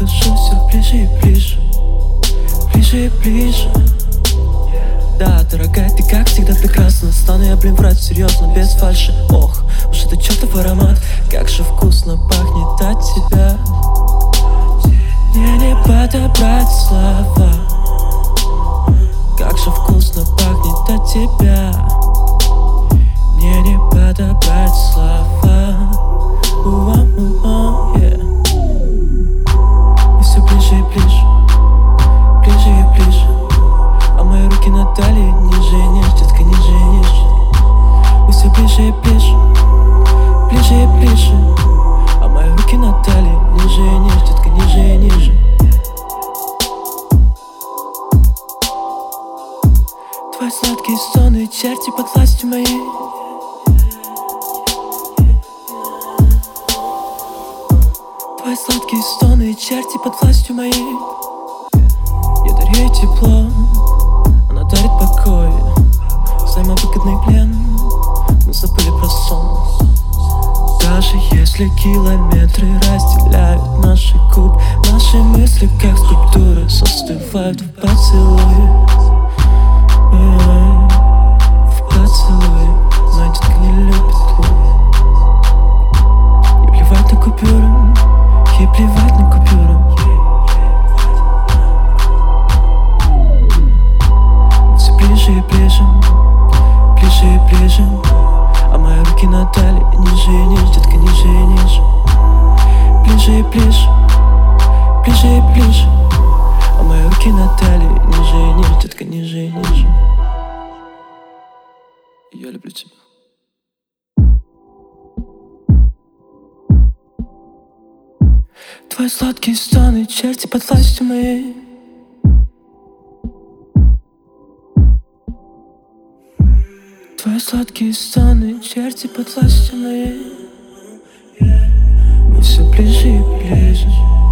подхожу все ближе и ближе, ближе и ближе. Да, дорогая, ты как всегда прекрасна. Стану я, блин, врать серьезно, без фальши. Ох, уж это чертов аромат, как же вкусно пахнет от тебя. Мне не подобрать слова, как же вкусно пахнет от тебя. Мне не подобрать слова. Yeah. И все ближе и ближе, ближе и ближе. А мои руки на талии ниже и ниже, детка, ниже и ниже. И все ближе и ближе, ближе и ближе. А мои руки на талии ниже и ниже, детка, ниже и ниже. Твои сладкие стоны, черти под властью моей. Твои сладкие стоны, черти под властью моей. Я дарю ей тепло, она дарит покой. Взаимовыгодный плен, мы забыли про сон. Даже если километры разделяют наши губ, наши мысли, как скульптуры, застывают в поцелуе. В поцелуе, моя детка не любит лук. Ей плевать на купюры, ей плевать на купюры. Все ближе и ближе, ближе и ближе. А мои руки на талии ниже и ниже, детка, ниже и ниже. Ближе и ближе, ближе и ближе. А мои руки на талии ниже и ниже, детка, ниже и ниже. Я люблю тебя. Твои сладкие стоны, черти под властью моей. Твои сладкие стоны, черти под властью моей. Мы все ближе и ближе.